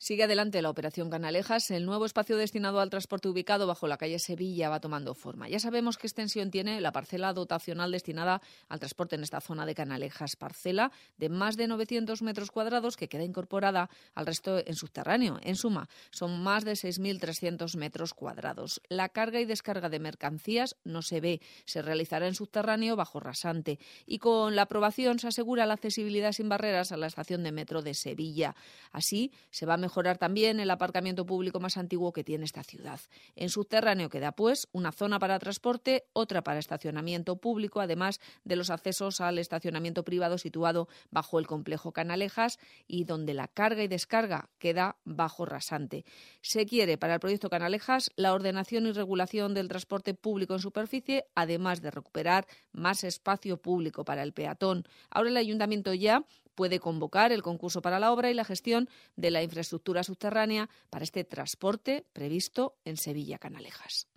Sigue adelante la operación Canalejas. El nuevo espacio destinado al transporte ubicado bajo la calle Sevilla va tomando forma. Ya sabemos qué extensión tiene la parcela dotacional destinada al transporte en esta zona de Canalejas. Parcela de más de 900 metros cuadrados que queda incorporada al resto en subterráneo. En suma, son más de 6.300 metros cuadrados. La carga y descarga de mercancías no se ve. Se realizará en subterráneo bajo rasante. Y con la aprobación se asegura la accesibilidad sin barreras a la estación de metro de Sevilla. Así se va a mejorar también el aparcamiento público más antiguo que tiene esta ciudad. En subterráneo queda, pues, una zona para transporte, otra para estacionamiento público, además de los accesos al estacionamiento privado situado bajo el complejo Canalejas y donde la carga y descarga queda bajo rasante. Se quiere, para el proyecto Canalejas, la ordenación y regulación del transporte público en superficie, además de recuperar más espacio público para el peatón. Ahora el Ayuntamiento ya puede convocar el concurso para la obra y la gestión de la infraestructura subterránea para este transporte previsto en Sevilla Canalejas.